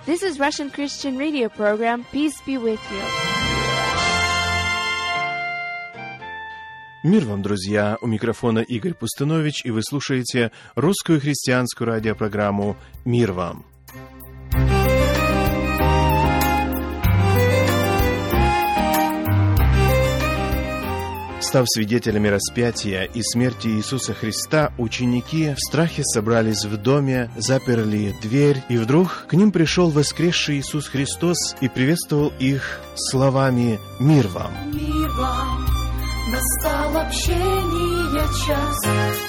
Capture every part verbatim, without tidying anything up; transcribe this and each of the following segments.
This is Russian Christian radio program. Peace be with you. Мир вам, друзья! У микрофона Игорь Пустынович, и вы слушаете русскую христианскую радиопрограмму «Мир вам». Став свидетелями распятия и смерти Иисуса Христа, ученики в страхе собрались в доме, заперли дверь, и вдруг к ним пришел воскресший Иисус Христос и приветствовал их словами «Мир вам». Мир вам, настал общение час,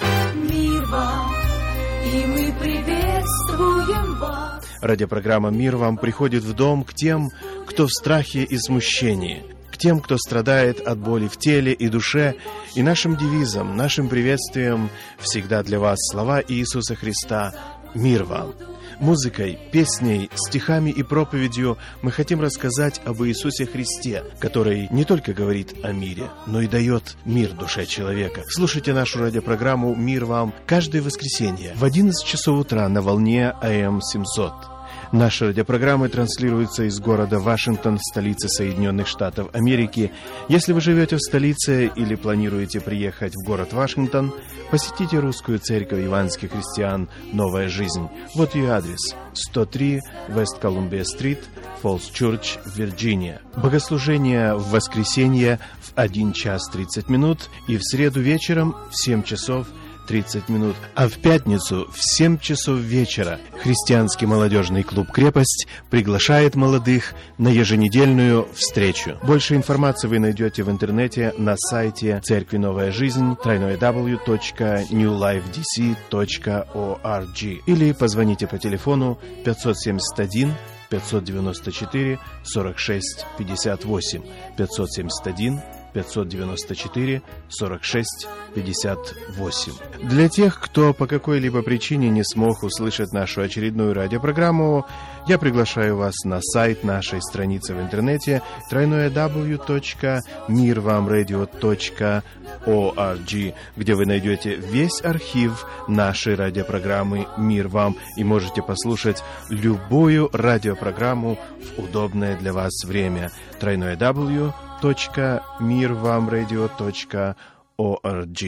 мир вам, и мы приветствуем вас. Радиопрограмма «Мир вам» приходит в дом к тем, кто в страхе и смущении, к тем, кто страдает от боли в теле и душе, и нашим девизом, нашим приветствием всегда для вас слова Иисуса Христа «Мир вам». Музыкой, песней, стихами и проповедью мы хотим рассказать об Иисусе Христе, который не только говорит о мире, но и дает мир душе человека. Слушайте нашу радиопрограмму «Мир вам» каждое воскресенье в одиннадцать часов утра на волне А М семьсот. Наши радиопрограммы транслируются из города Вашингтон, столицы Соединенных Штатов Америки. Если вы живете в столице или планируете приехать в город Вашингтон, посетите русскую церковь евангельских христиан «Новая жизнь». Вот ее адрес: сто три Вест Колумбия-стрит, Фоллс Чурч, Вирджиния. Богослужение в воскресенье в один час тридцать минут и в среду вечером в семь часов тридцать минут, а в пятницу в семь часов вечера христианский молодежный клуб «Крепость» приглашает молодых на еженедельную встречу. Больше информации вы найдете в интернете на сайте Церкви Новая Жизнь дабл ю дабл ю дабл ю точка нью лайф ди си точка орг или позвоните по телефону пятьсот семьдесят один пятьсот девяносто четыре сорок шесть пятьдесят восемь пятьсот семьдесят один пятьсот девяносто четыре сорок шесть пятьдесят восемь. Для тех, кто по какой-либо причине не смог услышать нашу очередную радиопрограмму, я приглашаю вас на сайт нашей страницы в интернете дабл ю дабл ю дабл ю точка мир вам радио точка орг, где вы найдете весь архив нашей радиопрограммы «Мир вам» и можете послушать любую радиопрограмму в удобное для вас время. дабл ю дабл ю дабл ю точка мир вам радио точка орг.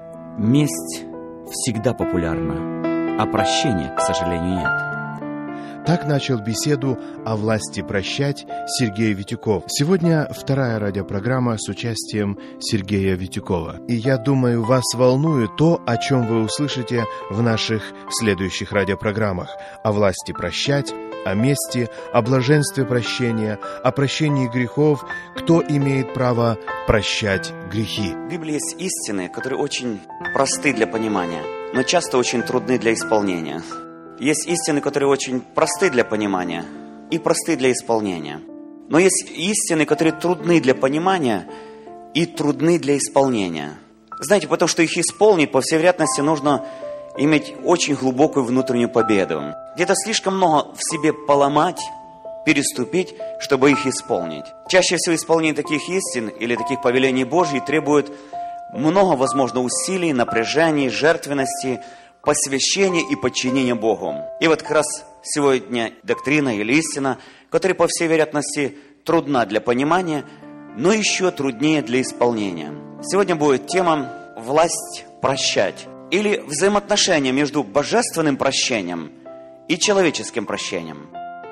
Месть всегда популярна, а прощения, к сожалению, нет. Так начал беседу о власти прощать Сергей Витюков. Сегодня вторая радиопрограмма с участием Сергея Витюкова. И я думаю, вас волнует то, о чем вы услышите в наших следующих радиопрограммах. О власти прощать, о мести, о блаженстве прощения, о прощении грехов, кто имеет право прощать грехи. В Библии есть истины, которые очень просты для понимания, но часто очень трудны для исполнения. Есть истины, которые очень просты для понимания и просты для исполнения. Но есть истины, которые трудны для понимания и трудны для исполнения. Знаете, потому что их исполнить, по всей вероятности, нужно иметь очень глубокую внутреннюю победу. Где-то слишком много в себе поломать, переступить, чтобы их исполнить. Чаще всего исполнение таких истин или таких повелений Божьих требует много, возможно, усилий, напряжений, жертвенности, посвящения и подчинения Богу. И вот как раз сегодня доктрина или истина, которая, по всей вероятности, трудна для понимания, но еще труднее для исполнения. Сегодня будет тема «Власть прощать» или взаимоотношения между божественным прощением и человеческим прощением.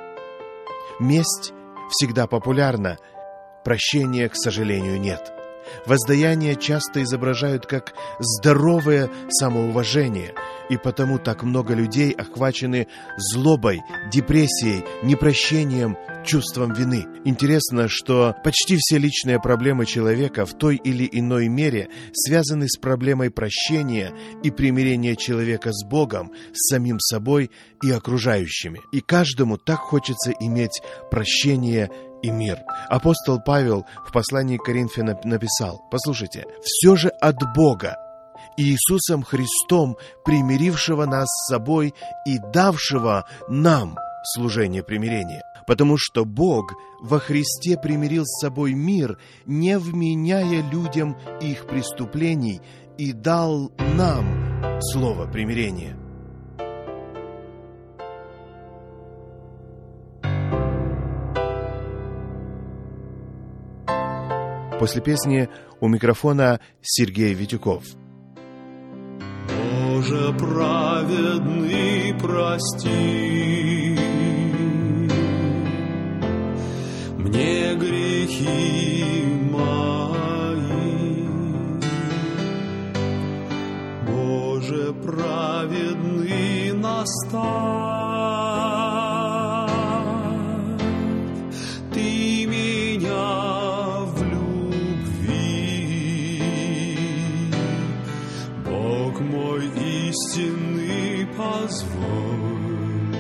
Месть всегда популярна, прощения, к сожалению, нет. Воздаяние часто изображают как здоровое самоуважение, и потому так много людей охвачены злобой, депрессией, непрощением, чувством вины. Интересно, что почти все личные проблемы человека в той или иной мере связаны с проблемой прощения и примирения человека с Богом, с самим собой и окружающими. И каждому так хочется иметь прощение и мир. Апостол Павел в послании к Коринфянам написал: послушайте, «Все же от Бога, Иисусом Христом, примирившего нас с собой и давшего нам служение примирения. Потому что Бог во Христе примирил с собой мир, не вменяя людям их преступлений, и дал нам слово примирения». после песни у микрофона Сергей Витюков. Боже праведный, прости мне грехи мои. Боже праведный, наставь Ты меня в любви. Бог мой истинный, позволь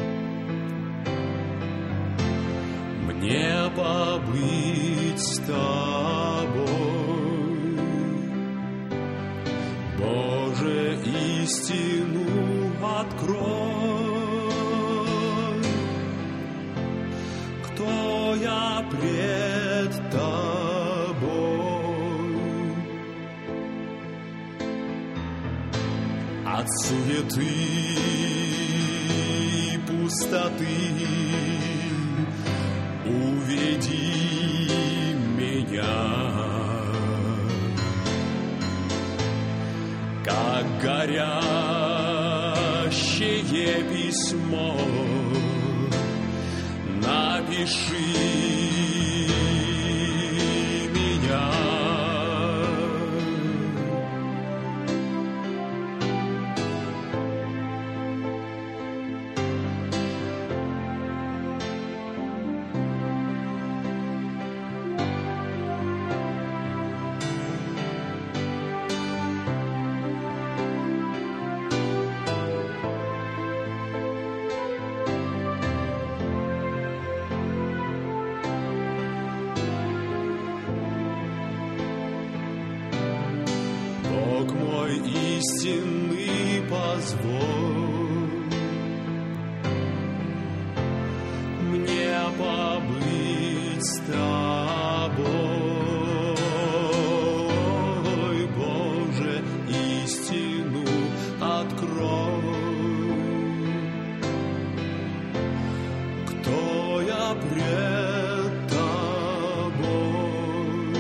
мне побыть с Тобой. Боже, истину открой, кто я пред Тобой. От суеты и пустоты уведи меня, как горящее письмо, напиши меня. Бог мой истинный, позволь мне побыть с Тобой. Боже, истину открой, кто я пред Тобой.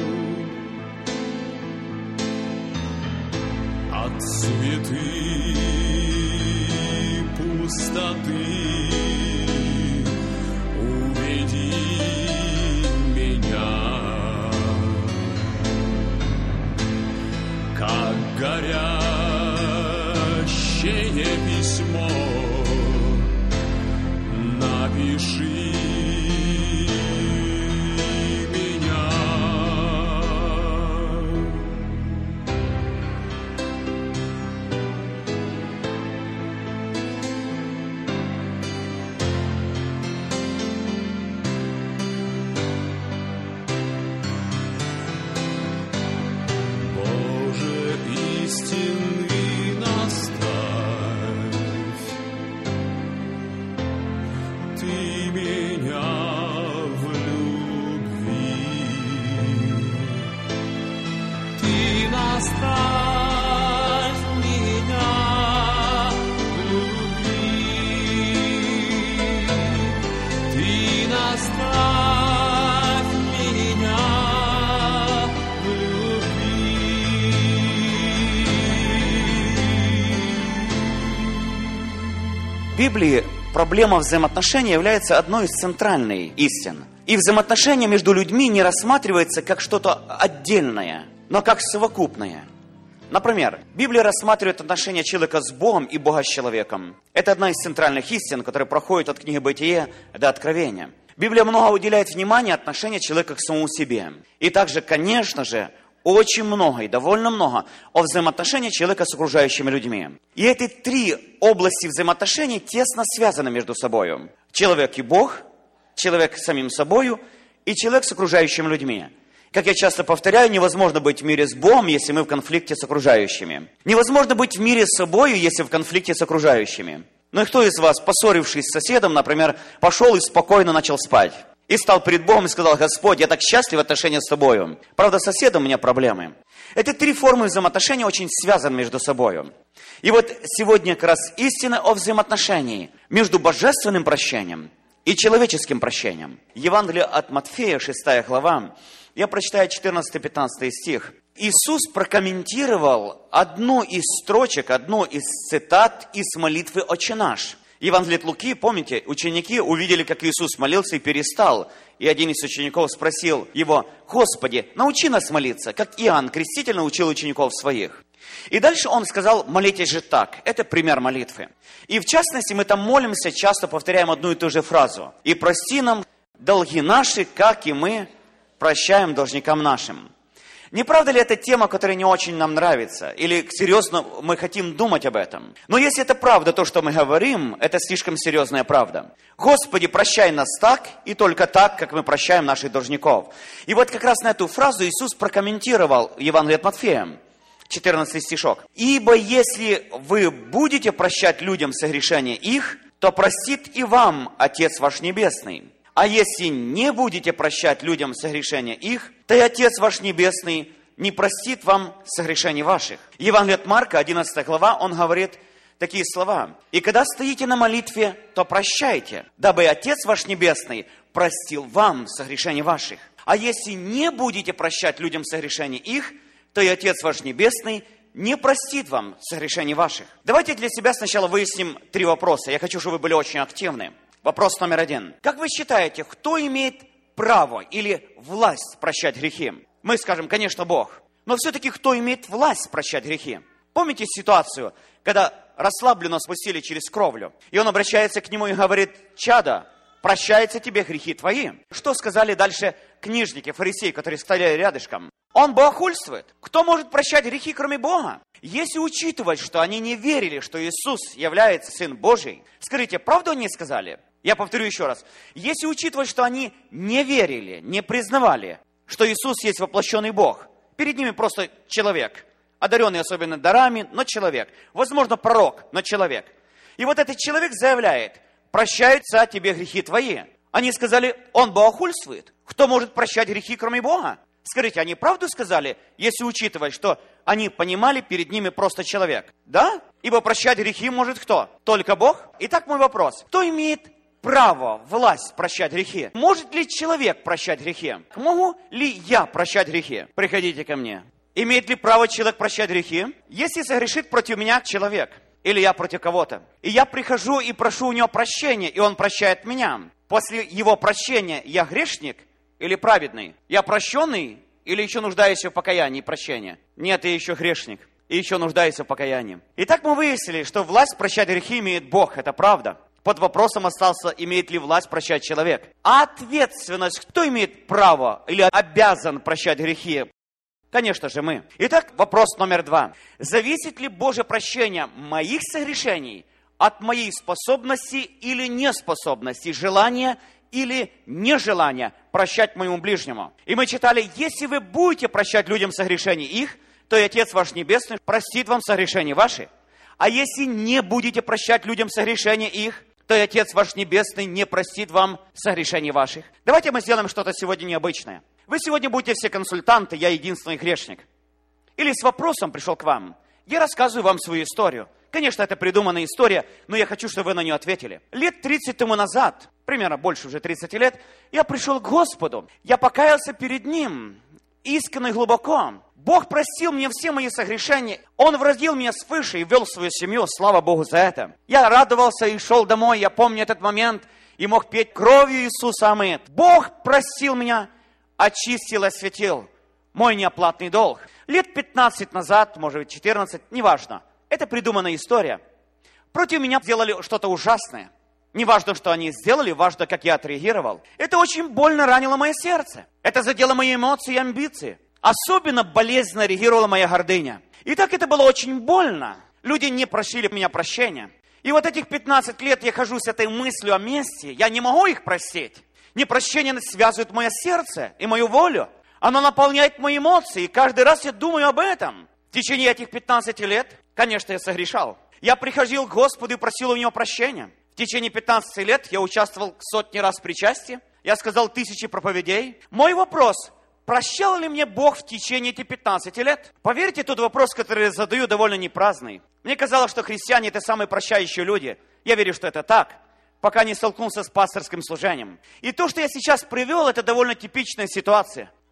От суеты, пустоты уведи меня, как горящее письмо, напиши меня. Боже, истинный, наставь Ты меня в любви. Ты наставь меня в любви. Ты наставь меня в любви. В Библии проблема взаимоотношений является одной из центральных истин. И взаимоотношения между людьми не рассматривается как что-то отдельное, но как совокупное. Например, Библия рассматривает отношения человека с Богом и Бога с человеком. Это одна из центральных истин, которая проходит от книги Бытия до Откровения. Библия много уделяет внимания отношению человека к самому себе. И также, конечно же, очень много и довольно много о взаимоотношениях человека с окружающими людьми. И эти три области взаимоотношений тесно связаны между собой. Человек и Бог, человек с самим собою и человек с окружающими людьми. Как я часто повторяю, невозможно быть в мире с Богом, если мы в конфликте с окружающими. Невозможно быть в мире с собой, если в конфликте с окружающими. Ну и кто из вас, поссорившись с соседом, например, пошел и спокойно начал спать? И стал перед Богом и сказал: Господь, я так счастлив в отношениях с Тобою. Правда, с соседом у меня проблемы. Эти три формы взаимоотношений очень связаны между собой. И вот сегодня как раз истина о взаимоотношении между божественным прощением и человеческим прощением. Евангелие от Матфея, шестая глава, Я прочитаю четырнадцатый-пятнадцатый стих. Иисус прокомментировал одну из строчек, одну из цитат из молитвы «Отче наш». Евангелие от Луки, помните, ученики увидели, как Иисус молился и перестал. И один из учеников спросил его: «Господи, научи нас молиться, как Иоанн Креститель научил учеников своих». И дальше он сказал: «Молитесь же так». Это пример молитвы. И в частности, мы там молимся, часто повторяем одну и ту же фразу. «И прости нам долги наши, как и мы прощаем должникам нашим». Не правда ли это тема, которая не очень нам нравится? Или серьезно мы хотим думать об этом? Но если это правда, то, что мы говорим, это слишком серьезная правда. Господи, прощай нас так и только так, как мы прощаем наших должников. И вот как раз на эту фразу Иисус прокомментировал Евангелие от Матфея, четырнадцатый стишок. «Ибо если вы будете прощать людям согрешения их, то простит и вам Отец ваш Небесный. А если не будете прощать людям согрешения их, то и Отец ваш Небесный не простит вам согрешений ваших». Евангелие от Марка, одиннадцатая глава, он говорит такие слова. «И когда стоите на молитве, то прощайте, дабы Отец ваш Небесный простил вам согрешения ваших. А если не будете прощать людям согрешения их, то и Отец ваш Небесный не простит вам согрешений ваших». Давайте для себя сначала выясним три вопроса. Я хочу, чтобы вы были очень активны. Вопрос номер один. Как вы считаете, кто имеет право или власть прощать грехи? Мы скажем, конечно, Бог. Но все-таки кто имеет власть прощать грехи? Помните ситуацию, когда расслабленно спустили через кровлю, и он обращается к нему и говорит: «Чадо, прощаются тебе грехи твои». Что сказали дальше книжники, фарисеи, которые стояли рядышком? Он богохульствует. Кто может прощать грехи, кроме Бога? Если учитывать, что они не верили, что Иисус является Сын Божий, скажите, правду они сказали? Я повторю еще раз. Если учитывать, что они не верили, не признавали, что Иисус есть воплощенный Бог, перед ними просто человек, одаренный особенно дарами, но человек. Возможно, пророк, но человек. И вот этот человек заявляет: «Прощаются тебе грехи твои». Они сказали: «Он богохульствует». Кто может прощать грехи, кроме Бога? Скажите, они правду сказали, если учитывать, что они понимали, перед ними просто человек? Да? Ибо прощать грехи может кто? Только Бог? Итак, мой вопрос. Кто имеет право, власть прощать грехи? Может ли человек прощать грехи? Могу ли я прощать грехи? Приходите ко мне. Имеет ли право человек прощать грехи? Если согрешит против меня человек, или я против кого-то, и я прихожу и прошу у него прощения, и он прощает меня, после его прощения я грешник или праведный? Я прощенный или еще нуждаюсь в покаянии и прощении? Нет, я еще грешник и еще нуждаюсь в покаянии. Итак, мы выяснили, что власть прощать грехи имеет Бог, это правда. Под вопросом остался, имеет ли власть прощать человек. А ответственность, кто имеет право или обязан прощать грехи? Конечно же, мы. Итак, вопрос номер два. Зависит ли Божье прощение моих согрешений от моей способности или неспособности, желания или нежелания прощать моему ближнему? И мы читали: «Если вы будете прощать людям согрешения их, то и Отец ваш Небесный простит вам согрешения ваши. А если не будете прощать людям согрешения их, то и Отец ваш Небесный не простит вам согрешений ваших». Давайте мы сделаем что-то сегодня необычное. Вы сегодня будете все консультанты, я единственный грешник. Или с вопросом пришел к вам. Я рассказываю вам свою историю. Конечно, это придуманная история, но я хочу, чтобы вы на нее ответили. Лет тридцать тому назад, примерно больше уже тридцати лет, я пришел к Господу. Я покаялся перед Ним, искренне и глубоко. Бог простил мне все мои согрешения. Он вродил меня свыше и ввел в свою семью. Слава Богу за это. Я радовался и шел домой. Я помню этот момент и мог петь: «Кровью Иисуса омыт». Бог простил меня, очистил и осветил мой неоплатный долг. Лет пятнадцать назад, может быть четырнадцать, неважно. Это придуманная история. Против меня сделали что-то ужасное. Не важно, что они сделали, важно, как я отреагировал. Это очень больно ранило мое сердце. Это задело мои эмоции и амбиции. Особенно болезненно реагировала моя гордыня. И так это было очень больно. Люди не просили меня прощения. И вот этих пятнадцать лет я хожу с этой мыслью о мести. Я не могу их простить. Непрощение связывает мое сердце и мою волю. Оно наполняет мои эмоции. И каждый раз я думаю об этом. В течение этих пятнадцати лет, конечно, я согрешал. Я приходил к Господу и просил у Него прощения. В течение пятнадцати лет я участвовал сотни раз в причастии. Я сказал тысячи проповедей. Мой вопрос: прощал ли мне Бог в течение этих пятнадцати лет? Поверьте, тот вопрос, который я задаю, довольно непраздный. Мне казалось, что христиане – это самые прощающие люди. Я верю, что это так, пока не столкнулся с пасторским служением. И то, что я сейчас привел, это довольно типичная ситуация.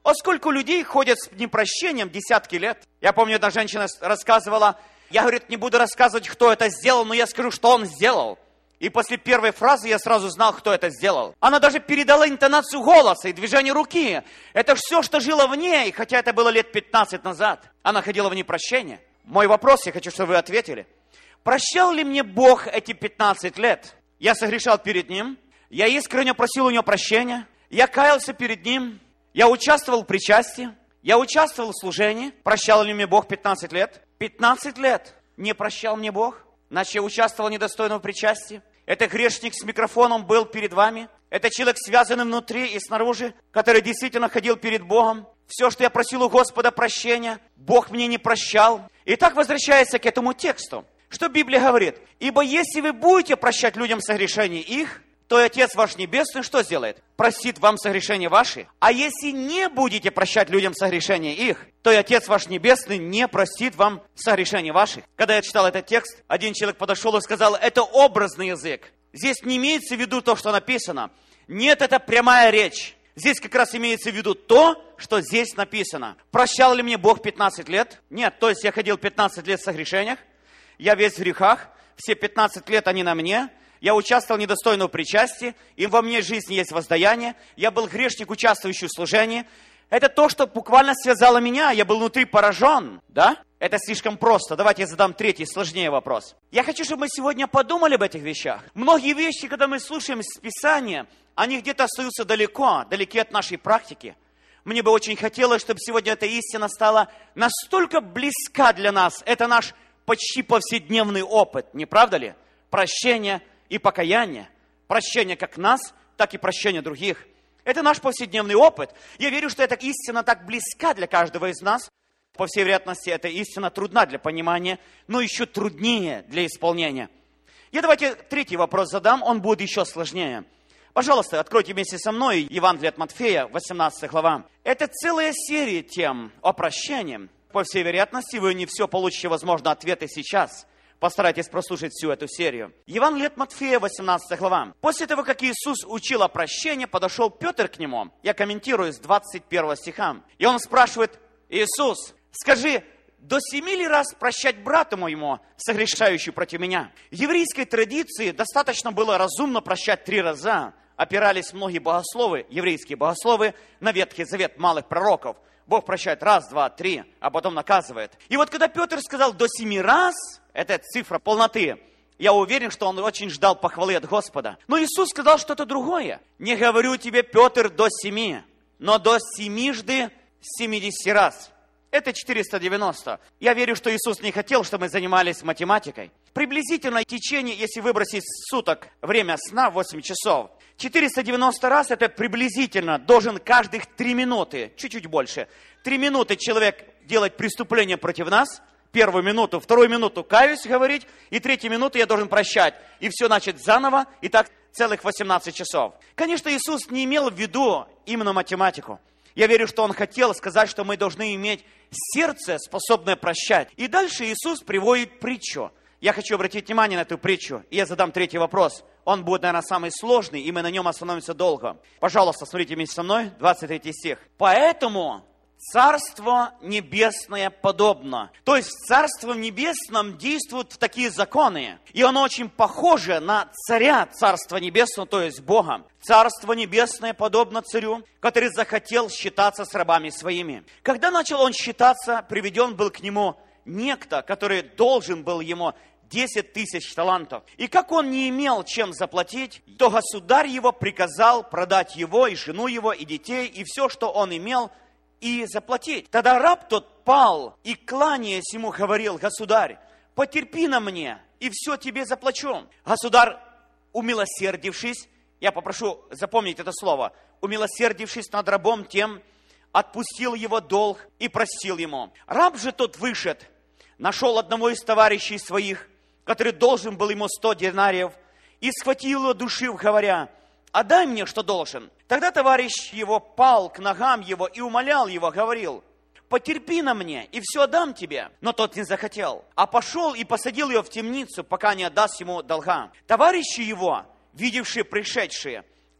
А сколько людей ходят с непрощением десятки лет? Я помню, одна женщина рассказывала, я, говорит, не буду рассказывать, кто это сделал, но я скажу, что он сделал. И после первой фразы я сразу знал, кто это сделал. Она даже передала интонацию голоса и движение руки. Это все, что жило в ней, хотя это было лет пятнадцать назад. Она ходила в непрощение. Мой вопрос, я хочу, чтобы вы ответили. Прощал ли мне Бог эти пятнадцать лет? Я согрешал перед Ним, я искренне просил у Него прощения, я каялся перед Ним, я участвовал в причастии, я участвовал в служении. Прощал ли мне Бог пятнадцать лет? пятнадцать лет не прощал мне Бог, значит, я участвовал недостойно в причастии. Это грешник с микрофоном был перед вами. Это человек, связанный внутри и снаружи, который действительно ходил перед Богом. Все, что я просил у Господа прощения, Бог мне не прощал. И так возвращается к этому тексту. Что Библия говорит? Ибо если вы будете прощать людям согрешения их, то и Отец ваш Небесный что сделает? Простит вам согрешения ваши. А если не будете прощать людям согрешения их, то и Отец ваш Небесный не простит вам согрешения ваших. Когда я читал этот текст, один человек подошел и сказал, это образный язык. Здесь не имеется в виду то, что написано. Нет, это прямая речь. Здесь как раз имеется в виду то, что здесь написано. Прощал ли мне Бог пятнадцать лет? Нет, то есть я ходил пятнадцать лет в согрешениях. Я весь в грехах. Все пятнадцать лет они на мне. Я участвовал недостойно в причастии, и во мне жизни есть воздаяние. Я был грешник, участвующий в служении. Это то, что буквально связало меня. Я был внутри поражен, да? Это слишком просто. Давайте я задам третий, сложнее вопрос. Я хочу, чтобы мы сегодня подумали об этих вещах. Многие вещи, когда мы слушаем из Писания, они где-то остаются далеко, далеки от нашей практики. Мне бы очень хотелось, чтобы сегодня эта истина стала настолько близка для нас. Это наш почти повседневный опыт, не правда ли? Прощение и покаяние. Прощение как нас, так и прощение других. Это наш повседневный опыт. Я верю, что эта истина так близка для каждого из нас. По всей вероятности, эта истина трудна для понимания, но еще труднее для исполнения. Я давайте третий вопрос задам, он будет еще сложнее. Пожалуйста, откройте вместе со мной Евангелие от Матфея, восемнадцатая глава. Это целая серия тем о прощении. По всей вероятности, вы не все получите, возможно, ответы сейчас. Постарайтесь прослушать всю эту серию. Евангелие от Матфея, восемнадцатая глава. После того, как Иисус учил о прощении, подошел Петр к Нему. Я комментирую с двадцать первого стиха. И он спрашивает, Иисус, скажи, до семи ли раз прощать брату моему, согрешающему против меня? В еврейской традиции достаточно было разумно прощать три раза. Опирались многие богословы, еврейские богословы, на Ветхий Завет малых пророков. Бог прощает раз, два, три, а потом наказывает. И вот когда Петр сказал до семи раз, это цифра полноты, я уверен, что он очень ждал похвалы от Господа. Но Иисус сказал что-то другое. Не говорю тебе, Петр, до семи, но до семижды семидесяти раз. Это четыреста девяносто. Я верю, что Иисус не хотел, чтобы мы занимались математикой. Приблизительно течение, если выбросить с суток время сна, восемь часов, четыреста девяносто раз это приблизительно должен каждых три минуты, чуть-чуть больше. три минуты человек делать преступление против нас, первую минуту, вторую минуту каюсь говорить, и третью минуту я должен прощать. И все начать заново, и так целых восемнадцать часов. Конечно, Иисус не имел в виду именно математику. Я верю, что Он хотел сказать, что мы должны иметь сердце, способное прощать. И дальше Иисус приводит притчу. Я хочу обратить внимание на эту притчу, и я задам третий вопрос. Он будет, наверное, самый сложный, и мы на нем остановимся долго. Пожалуйста, смотрите вместе со мной, двадцать третий стих. «Поэтому Царство Небесное подобно». То есть в Царстве Небесном действуют такие законы. И оно очень похоже на царя Царства Небесного, то есть Бога. Царство Небесное подобно царю, который захотел считаться с рабами своими. Когда начал он считаться, приведен был к нему некто, который должен был ему десять тысяч талантов. И как он не имел чем заплатить, то государь его приказал продать его, и жену его, и детей, и все, что он имел, и заплатить. Тогда раб тот пал и, кланяясь ему, говорил: государь, потерпи на мне, и все тебе заплачу. Государь, умилосердившись, я попрошу запомнить это слово, умилосердившись над рабом тем, отпустил его долг и простил ему. Раб же тот вышед, нашел одного из товарищей своих, который должен был ему сто динариев, и схватил его, душив, говоря: отдай мне, что должен. Тогда товарищ его пал к ногам его и умолял его, говорил: потерпи на мне, и все отдам тебе. Но тот не захотел, а пошел и посадил его в темницу, пока не отдаст ему долга. Товарищи его, видевшие пришедшие,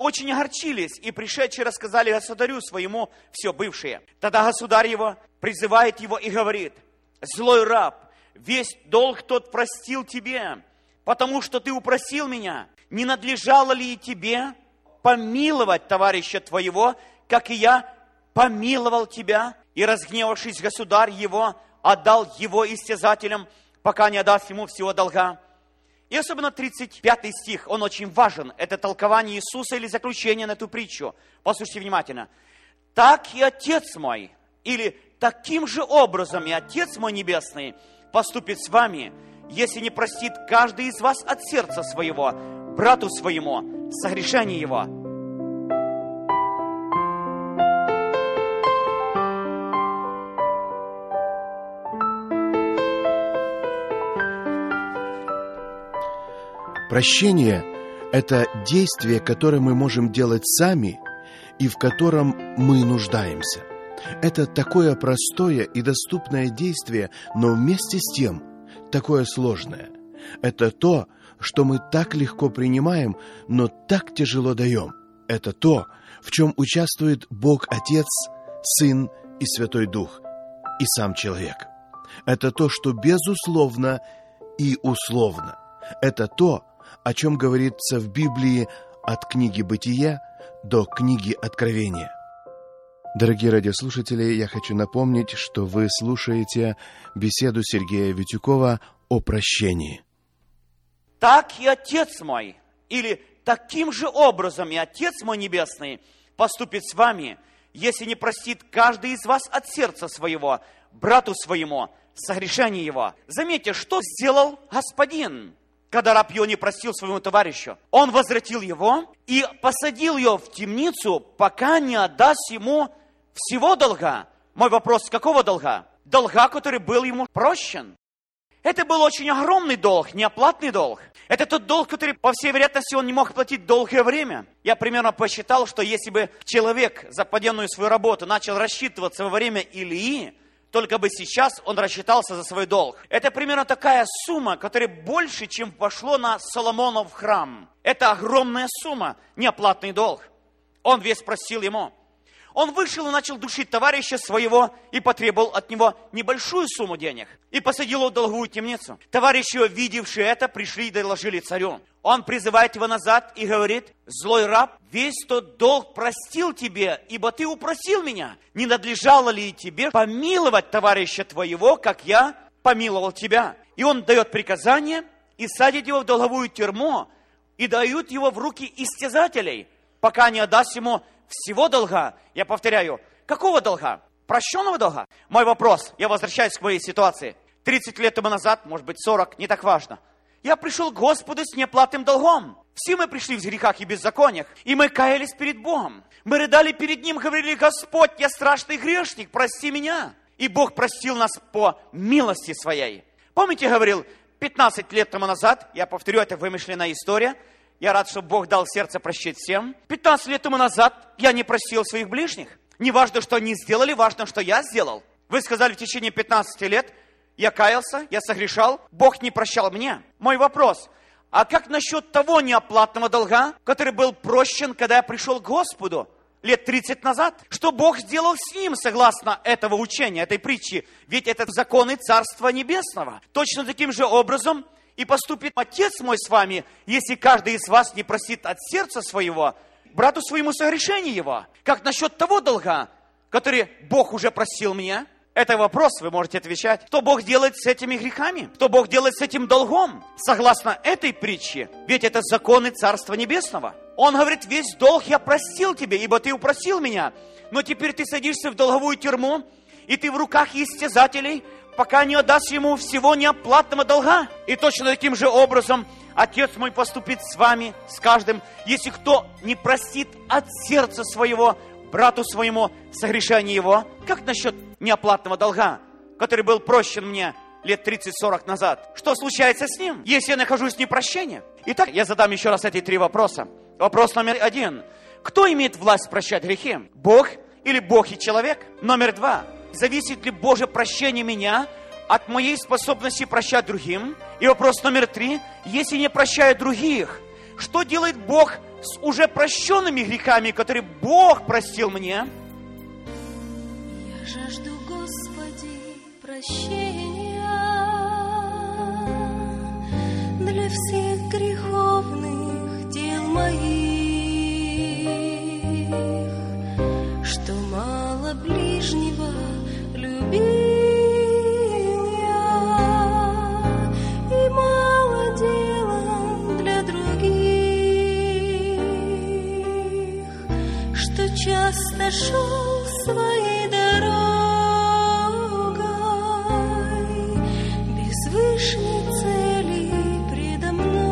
очень огорчились и пришедшие рассказали государю своему все бывшее. Тогда государь его призывает его и говорит: злой раб, весь долг тот простил тебе, потому что ты упросил меня. Не надлежало ли и тебе помиловать товарища твоего, как и я помиловал тебя? И разгневавшись, государь его отдал его истязателям, пока не отдаст ему всего долга. И особенно тридцать пятый стих, он очень важен. Это толкование Иисуса или заключение на эту притчу. Послушайте внимательно. «Так и Отец мой», или «таким же образом и Отец мой Небесный поступит с вами, если не простит каждый из вас от сердца своего брату своему согрешение его». Прощение – это действие, которое мы можем делать сами и в котором мы нуждаемся. Это такое простое и доступное действие, но вместе с тем такое сложное. Это то, что мы так легко принимаем, но так тяжело даем. Это то, в чем участвует Бог Отец, Сын и Святой Дух, и сам человек. Это то, что безусловно и условно. Это то, о чем говорится в Библии от книги «Бытия» до книги «Откровения». Дорогие радиослушатели, я хочу напомнить, что вы слушаете беседу Сергея Витюкова о прощении. «Так и Отец мой», или «таким же образом и Отец мой Небесный поступит с вами, если не простит каждый из вас от сердца своего брату своему согрешение его». Заметьте, что сделал Господин, когда раб его не простил своему товарищу. Он возвратил его и посадил его в темницу, пока не отдаст ему всего долга. Мой вопрос, какого долга? Долга, который был ему прощен. Это был очень огромный долг, неоплатный долг. Это тот долг, который, по всей вероятности, он не мог платить долгое время. Я примерно посчитал, что если бы человек за паденную свою работу начал рассчитываться во время Илии, только бы сейчас он рассчитался за свой долг. Это примерно такая сумма, которая больше, чем пошло на Соломонов храм. Это огромная сумма, неоплатный долг. Он весь простил ему. Он вышел и начал душить товарища своего и потребовал от него небольшую сумму денег. И посадил его в долговую темницу. Товарищи, видевшие это, пришли и доложили царю. Он призывает его назад и говорит: «Злой раб, весь тот долг простил тебе, ибо ты упросил меня. Не надлежало ли тебе помиловать товарища твоего, как я помиловал тебя?» И он дает приказание и садит его в долговую тюрьму и дают его в руки истязателей, пока не отдаст ему всего долга. Я повторяю, какого долга? Прощенного долга? Мой вопрос, я возвращаюсь к моей ситуации. тридцать лет тому назад, может быть сорок, не так важно. Я пришел к Господу с неоплатным долгом. Все мы пришли в грехах и беззакониях, и мы каялись перед Богом. Мы рыдали перед Ним, говорили: «Господь, я страшный грешник, прости меня». И Бог простил нас по милости Своей. Помните, я говорил, пятнадцать лет тому назад, я повторю, это вымышленная история, я рад, что Бог дал сердце прощать всем. пятнадцать лет тому назад я не простил своих ближних. Не важно, что они сделали, важно, что я сделал. Вы сказали, в течение пятнадцати лет я каялся, я согрешал, Бог не прощал мне. Мой вопрос, а как насчет того неоплатного долга, который был прощен, когда я пришел к Господу лет тридцать назад? Что Бог сделал с ним, согласно этого учения, этой притчи? Ведь это законы Царства Небесного. Точно таким же образом и поступит Отец мой с вами, если каждый из вас не простит от сердца своего брату своему согрешение его. Как насчет того долга, который Бог уже простил мне? Это вопрос, вы можете отвечать. Что Бог делает с этими грехами? Что Бог делает с этим долгом? Согласно этой притче, ведь это законы Царства Небесного. Он говорит: весь долг я простил тебе, ибо ты упросил меня. Но теперь ты садишься в долговую тюрьму, и ты в руках истязателей, пока не отдаст ему всего неоплатного долга. И точно таким же образом Отец мой поступит с вами, с каждым, если кто не простит от сердца своего брату своему согрешение его. Как насчет неоплатного долга, который был прощен мне лет тридцать-сорок назад? Что случается с ним, если я нахожусь в непрощении? Итак, я задам еще раз эти три вопроса. Вопрос номер один. Кто имеет власть прощать грехи? Бог или Бог и человек? Номер два. Зависит ли Божье прощение меня от моей способности прощать другим? И вопрос номер три. Если не прощаю других, что делает Бог с уже прощенными грехами, которые Бог простил мне. Я жажду, Господи, прощения для всех греховных дел моих, что мало ближнего любил я, и мало дела для других, что часто шел своей дорогой без вышней цели предо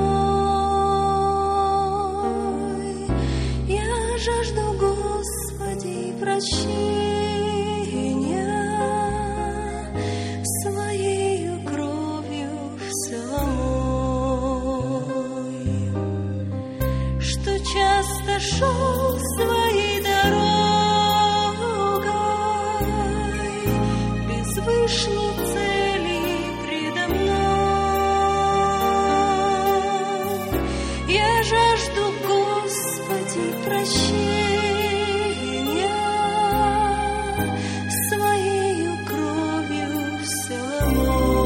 мной. Я жажду, Господи, прощения, своею кровью самой, что часто шел своей дорогой без вышней цели предо мной. Я жажду, Господи, прощения, своею кровью самой.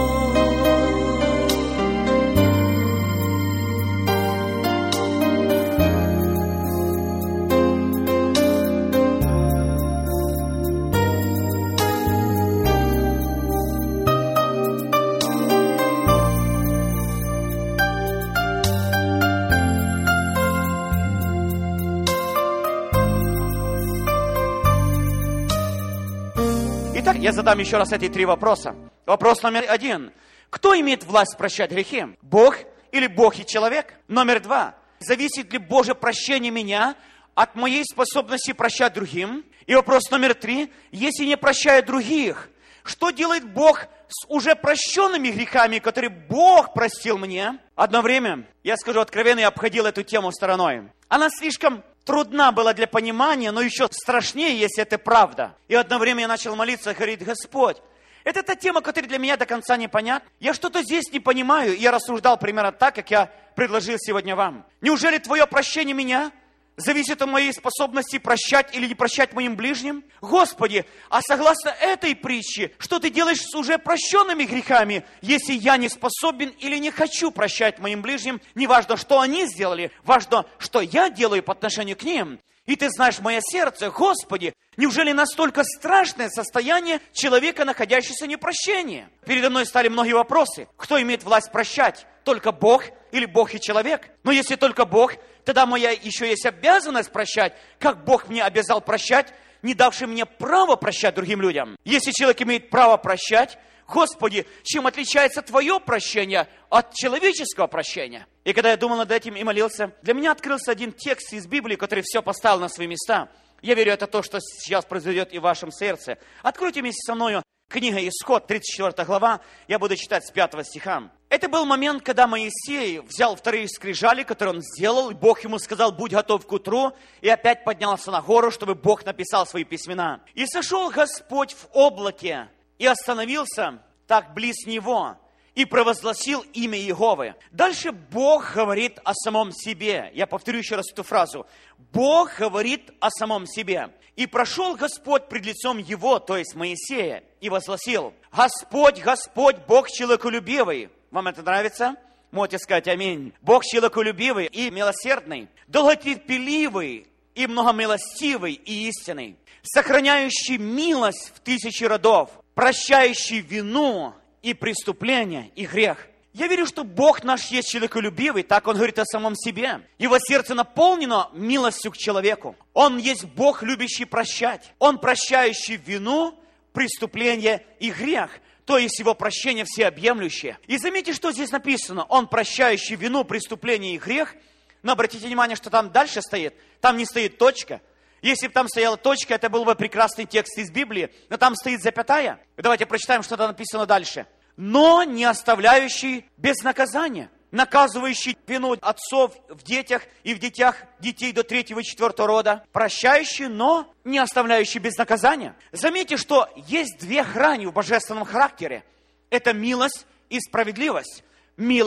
Итак, я задам еще раз эти три вопроса. Вопрос номер один. Кто имеет власть прощать грехи? Бог или Бог и человек? Номер два. Зависит ли Божье прощение меня от моей способности прощать другим? И вопрос номер три. Если не прощаю других, что делает Бог с уже прощенными грехами, которые Бог простил мне? Одно время, я скажу откровенно, я обходил эту тему стороной. Она слишком трудна была для понимания, но еще страшнее, если это правда. И одно время я начал молиться и говорить: Господь, это та тема, которая для меня до конца не понятна. Я что-то здесь не понимаю, и я рассуждал примерно так, как я предложил сегодня вам. Неужели Твое прощение меня зависит от моей способности прощать или не прощать моим ближним? Господи, а согласно этой притче, что Ты делаешь с уже прощенными грехами, если я не способен или не хочу прощать моим ближним? Не важно, что они сделали, важно, что я делаю по отношению к ним. И Ты знаешь мое сердце. Господи, неужели настолько страшное состояние человека, находящегося в непрощении? Передо мной стали многие вопросы. Кто имеет власть прощать? Только Бог или Бог и человек? Но если только Бог, тогда моя еще есть обязанность прощать, как Бог мне обязал прощать, не давший мне право прощать другим людям. Если человек имеет право прощать, Господи, чем отличается Твое прощение от человеческого прощения? И когда я думал над этим и молился, для меня открылся один текст из Библии, который все поставил на свои места. Я верю, это то, что сейчас произойдет и в вашем сердце. Откройте вместе со мною книга Исход, тридцать четвёртая глава, я буду читать с пятого стиха. Это был момент, когда Моисей взял вторые скрижали, которые он сделал, и Бог ему сказал: будь готов к утру, и опять поднялся на гору, чтобы Бог написал свои письмена. И сошел Господь в облаке, и остановился так близ него, и провозгласил имя Иеговы. Дальше Бог говорит о самом себе. Я повторю еще раз эту фразу. Бог говорит о самом себе. И прошел Господь пред лицом его, то есть Моисея, и возгласил: Господь, Господь, Бог человеколюбивый. Вам это нравится? Можете сказать аминь. Бог человеколюбивый и милосердный, долготерпеливый и многомилостивый и истинный, сохраняющий милость в тысячи родов, прощающий вину и преступление, и грех. Я верю, что Бог наш есть человеколюбивый, так Он говорит о самом себе. Его сердце наполнено милостью к человеку. Он есть Бог, любящий прощать. Он прощающий вину, преступление и грех. То есть Его прощение всеобъемлющее. И заметьте, что здесь написано. Он прощающий вину, преступление и грех. Но обратите внимание, что там дальше стоит. Там не стоит точка. Если бы там стояла точка, это был бы прекрасный текст из Библии. Но там стоит запятая. Давайте прочитаем, что там написано дальше. Но не оставляющий без наказания, наказывающий вину отцов в детях и в детях детей до третьего и четвертого рода, прощающий, но не оставляющий без наказания. Заметьте, что есть две грани в божественном характере. Это милость и справедливость. Милость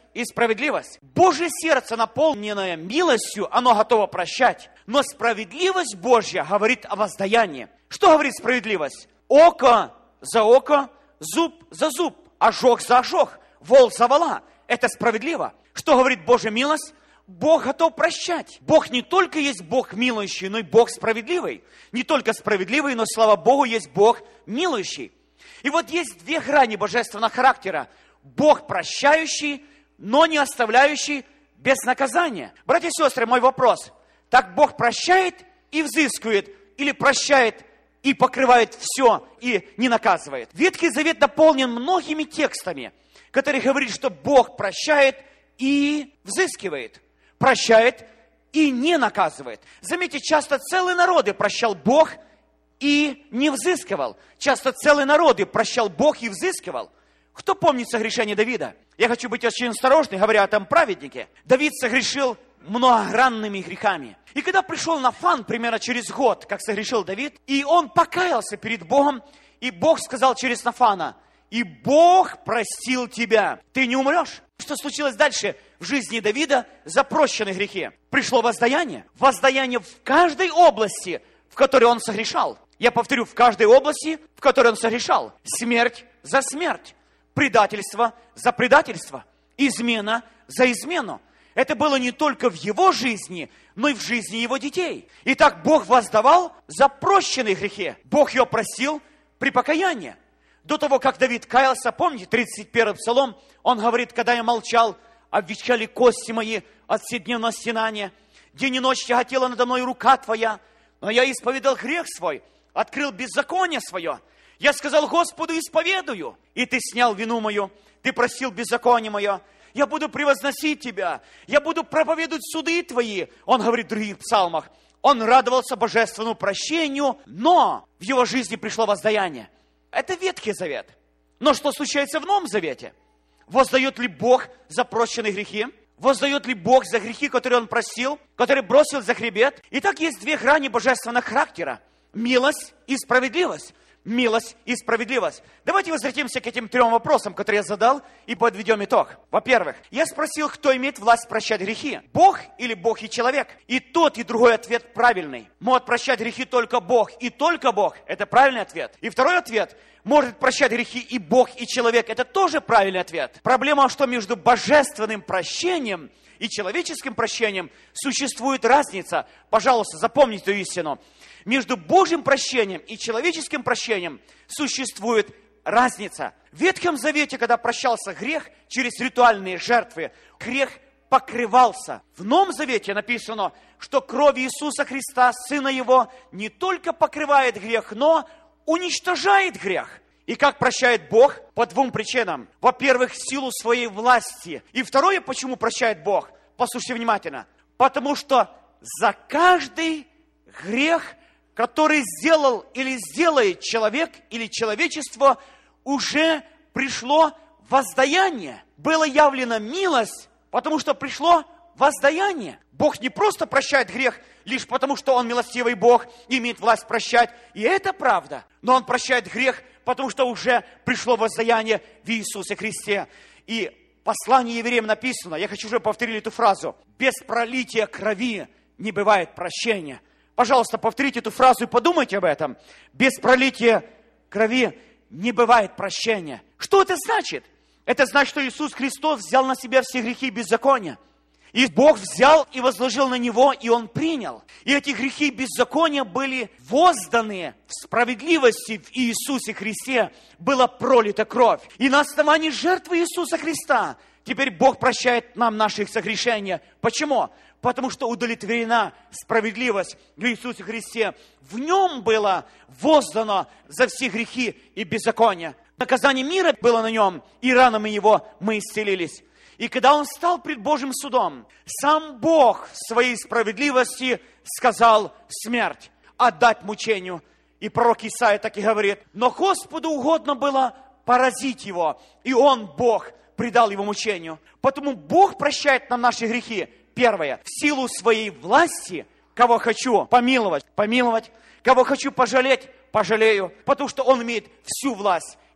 и справедливость. Божье сердце, наполненное милостью, оно готово прощать. Но справедливость Божья говорит о воздаянии. Что говорит справедливость? Око за око, зуб за зуб, ожог за ожог, вол за вола. Это справедливо. Что говорит Божья милость? Бог готов прощать. Бог не только есть Бог милующий, но и Бог справедливый. Не только справедливый, но, слава Богу, есть Бог милующий. И вот есть две грани божественного характера. Бог прощающий, но не оставляющий без наказания. Братья и сестры, мой вопрос. Так Бог прощает и взыскивает, или прощает и покрывает все и не наказывает? Ветхий Завет наполнен многими текстами, которые говорят, что Бог прощает и взыскивает. Прощает и не наказывает. Заметьте, часто целые народы прощал Бог и не взыскивал. Часто целые народы прощал Бог и взыскивал. Кто помнит согрешение Давида? Я хочу быть очень осторожным, говоря о том праведнике. Давид согрешил многогранными грехами. И когда пришел Нафан, примерно через год, как согрешил Давид, и он покаялся перед Богом, и Бог сказал через Нафана: «И Бог простил тебя, ты не умрешь». Что случилось дальше в жизни Давида за прощенные грехи? Пришло воздаяние. Воздаяние в каждой области, в которой он согрешал. Я повторю, в каждой области, в которой он согрешал. Смерть за смерть. Предательство за предательство. Измена за измену. Это было не только в его жизни, но и в жизни его детей. Итак, Бог воздавал за прощенные грехи. Бог ее простил при покаянии. До того, как Давид каялся, помните, тридцать первый псалом, он говорит: «Когда я молчал, обветшали кости мои от вседневного стенания. День и ночь тяготела надо мной рука твоя. Но я исповедал грех свой, открыл беззаконие свое. Я сказал Господу: исповедую, и ты снял вину мою, ты простил беззаконие мое. Я буду превозносить тебя, я буду проповедовать суды твои». Он говорит в других псалмах. Он радовался божественному прощению, но в его жизни пришло воздаяние. Это Ветхий Завет. Но что случается в Новом Завете? Воздает ли Бог за прощенные грехи? Воздает ли Бог за грехи, которые Он простил, которые бросил за хребет? Итак, есть две грани божественного характера. Милость и справедливость. Милость и справедливость. Давайте возвратимся к этим трем вопросам, которые я задал, и подведем итог. Во-первых, я спросил, кто имеет власть прощать грехи? Бог или Бог и человек? И тот, и другой ответ правильный. Может прощать грехи только Бог, и только Бог. Это правильный ответ. И второй ответ. Может прощать грехи и Бог, и человек. Это тоже правильный ответ. Проблема, что между божественным прощением и человеческим прощением существует разница. Пожалуйста, запомните эту истину. Между Божьим прощением и человеческим прощением существует разница. В Ветхом Завете, когда прощался грех через ритуальные жертвы, грех покрывался. В Новом Завете написано, что кровь Иисуса Христа, Сына Его, не только покрывает грех, но уничтожает грех. И как прощает Бог? По двум причинам. Во-первых, в силу своей власти. И второе, почему прощает Бог? Послушайте внимательно. Потому что за каждый грех, который сделал или сделает человек или человечество, уже пришло воздаяние. Была явлена милость, потому что пришло воздаяние. Бог не просто прощает грех лишь потому, что Он милостивый Бог и имеет власть прощать. И это правда. Но Он прощает грех, потому что уже пришло воздаяние в Иисусе Христе. И в послании евреям написано, я хочу уже повторить эту фразу: без пролития крови не бывает прощения. Пожалуйста, повторите эту фразу и подумайте об этом. Без пролития крови не бывает прощения. Что это значит? Это значит, что Иисус Христос взял на себя все грехи и беззакония. И Бог взял и возложил на Него, и Он принял. И эти грехи и беззакония были возданы в справедливости в Иисусе Христе. Была пролита кровь. И на основании жертвы Иисуса Христа теперь Бог прощает нам наши согрешения. Почему? Потому что удовлетворена справедливость в Иисусе Христе. В Нем было воздано за все грехи и беззакония. Наказание мира было на Нем, и ранами Его мы исцелились. И когда Он стал пред Божьим судом, сам Бог в своей справедливости сказал: смерть, отдать мучению. И пророк Исаия так и говорит: но Господу угодно было поразить Его, и Он, Бог, предал Его мучению. Потому Бог прощает нам наши грехи. Первое, в силу своей власти, кого хочу помиловать, помиловать, кого хочу пожалеть, пожалею, потому что Он имеет всю власть.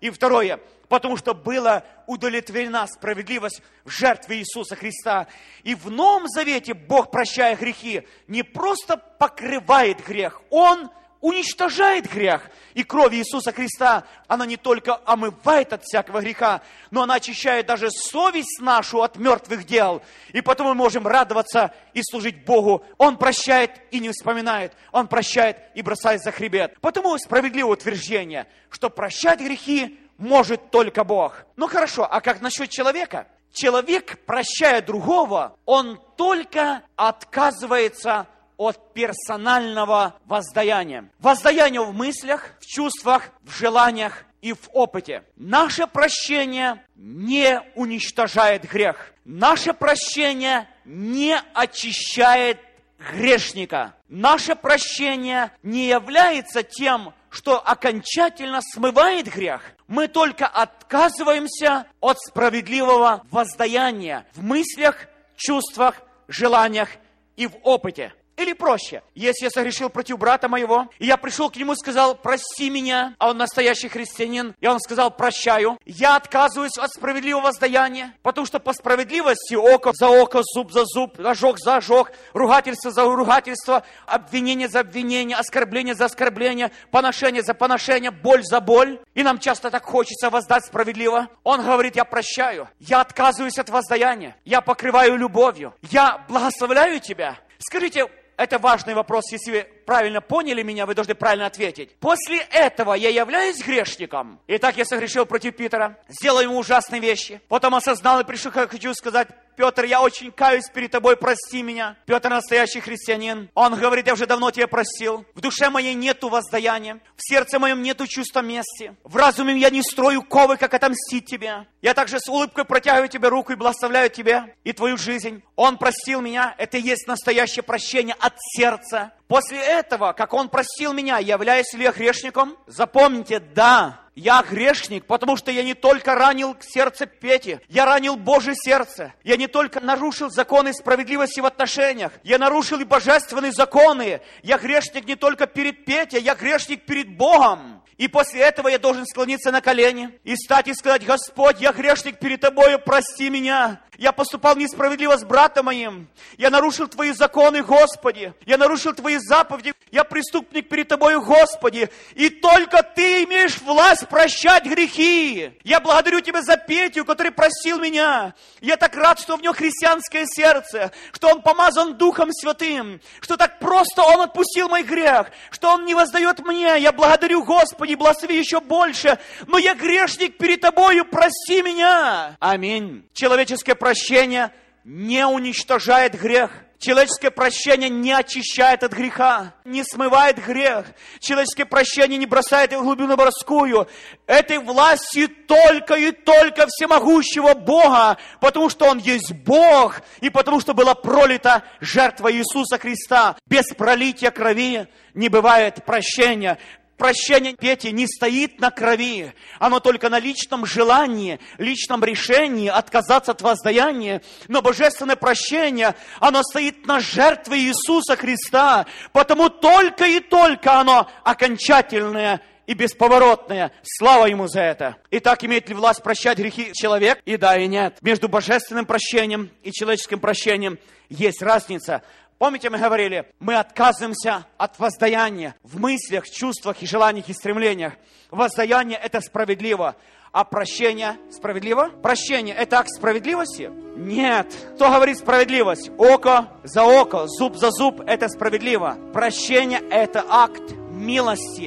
И второе, потому что была удовлетворена справедливость в жертве Иисуса Христа. И в Новом Завете Бог, прощая грехи, не просто покрывает грех, Он уничтожает грех. И кровь Иисуса Христа, она не только омывает от всякого греха, но она очищает даже совесть нашу от мертвых дел. И потому мы можем радоваться и служить Богу. Он прощает и не вспоминает. Он прощает и бросает за хребет. Потому справедливое утверждение, что прощать грехи может только Бог. Ну хорошо, а как насчет человека? Человек, прощая другого, он только отказывается от персонального воздаяния. Воздаяние в мыслях, в чувствах, в желаниях и в опыте. Наше прощение не уничтожает грех. Наше прощение не очищает грешника. Наше прощение не является тем, что окончательно смывает грех. Мы только отказываемся от справедливого воздаяния в мыслях, чувствах, желаниях и в опыте. Или проще, если я согрешил против брата моего, и я пришел к нему и сказал: прости меня, а он настоящий христианин, и он сказал: прощаю, я отказываюсь от справедливого воздаяния, потому что по справедливости око за око, зуб за зуб, ожог за ожог, ругательство за ругательство, обвинение за обвинение, оскорбление за оскорбление, поношение за поношение, боль за боль. И нам часто так хочется воздать справедливо. Он говорит: я прощаю, я отказываюсь от воздаяния, я покрываю любовью, я благословляю тебя. Скажите, это важный вопрос, если вы правильно поняли меня, вы должны правильно ответить. После этого я являюсь грешником. Итак, я согрешил против Питера, сделал ему ужасные вещи. Потом осознал и пришел, как хочу сказать: Петр, я очень каюсь перед тобой, прости меня. Петр настоящий христианин. Он говорит: я уже давно тебя простил. В душе моей нету воздаяния. В сердце моем нету чувства мести. В разуме я не строю ковы, как отомстить тебе. Я также с улыбкой протягиваю тебе руку и благословляю тебя и твою жизнь. Он простил меня. Это и есть настоящее прощение от сердца. После этого, как он простил меня, являюсь ли я грешником? Запомните, да. Я грешник, потому что я не только ранил сердце Пети, я ранил Божье сердце. Я не только нарушил законы справедливости в отношениях, я нарушил и божественные законы. Я грешник не только перед Петей, я грешник перед Богом. И после этого я должен склониться на колени и стать и сказать: Господь, я грешник перед Тобою, прости меня. Я поступал несправедливо с братом моим. Я нарушил Твои законы, Господи. Я нарушил Твои заповеди. Я преступник перед Тобою, Господи. И только Ты имеешь власть прощать грехи. Я благодарю Тебя за Петю, который простил меня. Я так рад, что в нем христианское сердце, что он помазан Духом Святым, что так просто он отпустил мой грех, что он не воздает мне. Я благодарю, Господи, благослови еще больше. Но я грешник перед Тобою, прости меня. Аминь. Человеческое прощение не уничтожает грех. Человеческое прощение не очищает от греха, не смывает грех. Человеческое прощение не бросает его в глубину морскую. Этой власти только и только всемогущего Бога, потому что Он есть Бог, и потому что была пролита жертва Иисуса Христа. Без пролития крови не бывает прощения. Прощение Пети не стоит на крови, оно только на личном желании, личном решении отказаться от воздаяния. Но божественное прощение, оно стоит на жертве Иисуса Христа, потому только и только оно окончательное и бесповоротное. Слава Ему за это. Итак, имеет ли власть прощать грехи человек? И да, и нет. Между божественным прощением и человеческим прощением есть разница. Помните, мы говорили, мы отказываемся от воздаяния в мыслях, чувствах и желаниях и стремлениях. Воздаяние – это справедливо. А прощение справедливо? Прощение – это акт справедливости? Нет. Кто говорит справедливость? Око за око, зуб за зуб – это справедливо. Прощение – это акт милости.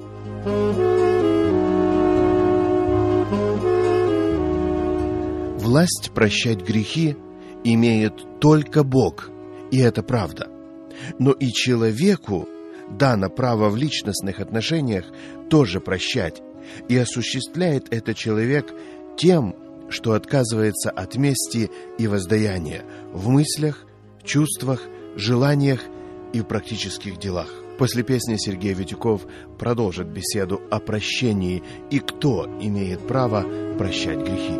Власть прощать грехи имеет только Бог. И это правда. Но и человеку дано право в личностных отношениях тоже прощать. И осуществляет это человек тем, что отказывается от мести и воздаяния в мыслях, чувствах, желаниях и в практических делах. После песни Сергей Витюков продолжит беседу о прощении и кто имеет право прощать грехи.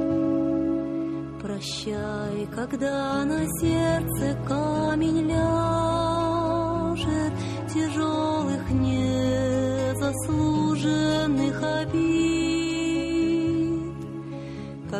Прощай, когда на сердце камень ляжет, тяжелых незаслуженных обид.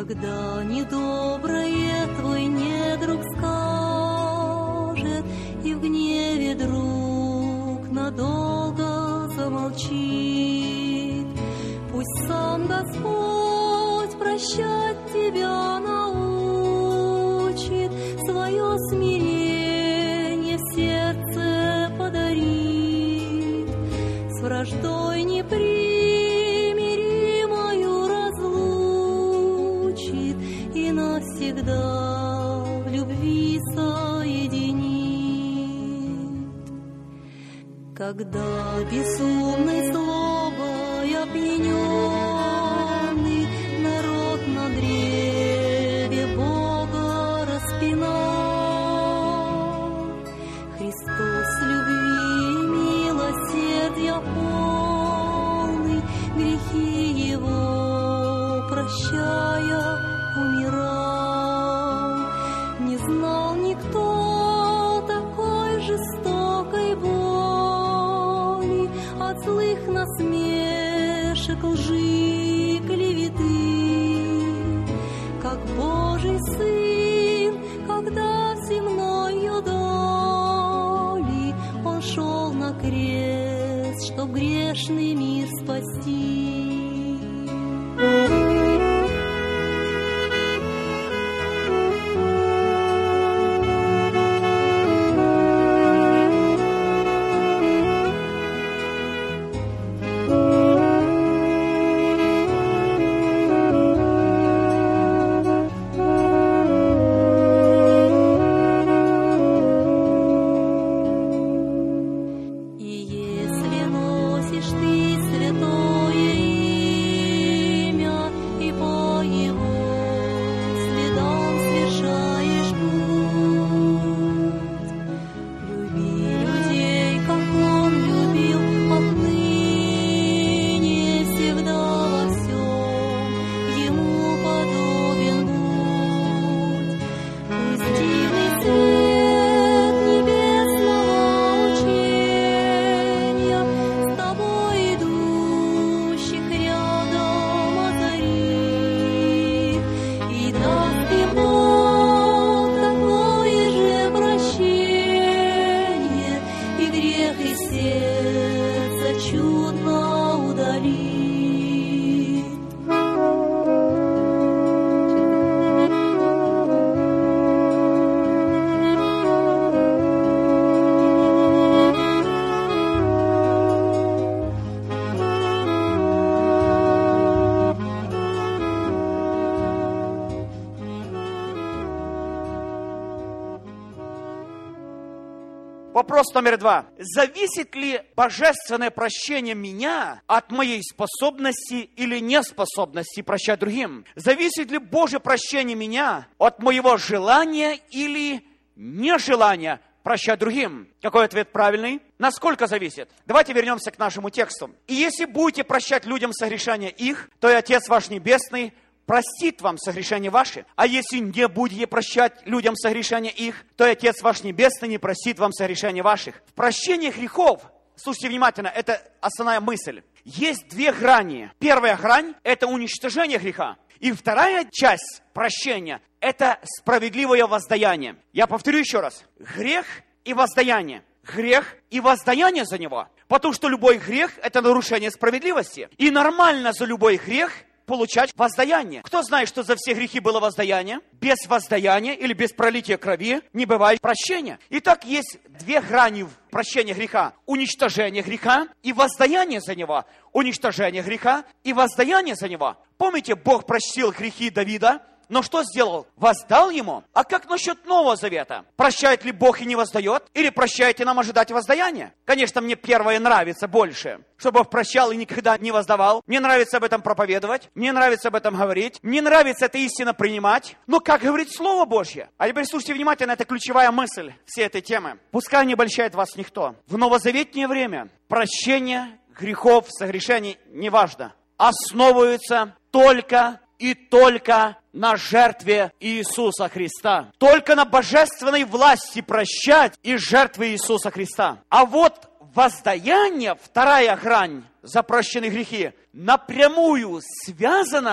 Когда недоброе твой недруг скажет, и в гневе друг надолго замолчит, пусть сам Господь прощать тебя научит, свое смирение в сердце подарит, с враждой непримиримою разлучит и навсегда в любви соединит. Когда безумной злобой опьяненный народ на древе Бога распинал, Христос любви и милосердия полный, грехи его прощая умирал. Не знал никто такой жестокой боли от злых насмешек, лжи, клеветы, как Божий Сын, когда в земною доли Он шел на крест, чтоб грешный мир спасти. Вопрос номер два. Зависит ли божественное прощение меня от моей способности или неспособности прощать другим? Зависит ли Божье прощение меня от моего желания или нежелания прощать другим? Какой ответ правильный? Насколько зависит? Давайте вернемся к нашему тексту. «И если будете прощать людям согрешения их, то и Отец ваш Небесный простит вам согрешения ваши. А если не будете прощать людям согрешения их, то и Отец ваш Небесный не простит вам согрешения ваших». В прощении грехов, слушайте внимательно, это основная мысль. Есть две грани. Первая грань – это уничтожение греха. И вторая часть прощения – это справедливое воздаяние. Я повторю еще раз. Грех и воздаяние. Грех и воздаяние за него. Потому что любой грех – это нарушение справедливости. И нормально за любой грех получать воздаяние. Кто знает, что за все грехи было воздаяние? Без воздаяния или без пролития крови не бывает прощения. Итак, есть две грани прощения греха. Уничтожение греха и воздаяние за него. Уничтожение греха и воздаяние за него. Помните, Бог простил грехи Давида, но что сделал? Воздал ему. А как насчет Нового Завета? Прощает ли Бог и не воздает? Или прощает и нам ожидать воздаяния? Конечно, мне первое нравится больше. Что Бог прощал и никогда не воздавал. Мне нравится об этом проповедовать. Мне нравится об этом говорить. Мне нравится это истинно принимать. Но как говорит Слово Божье? А теперь слушайте внимательно, это ключевая мысль всей этой темы. Пускай не обольщает вас никто. В новозаветнее время прощение грехов, согрешений, неважно, основываются только и только на жертве Иисуса Христа. Только на божественной власти прощать и жертвы Иисуса Христа. А вот воздаяние, вторая грань за прощенные грехи, напрямую связана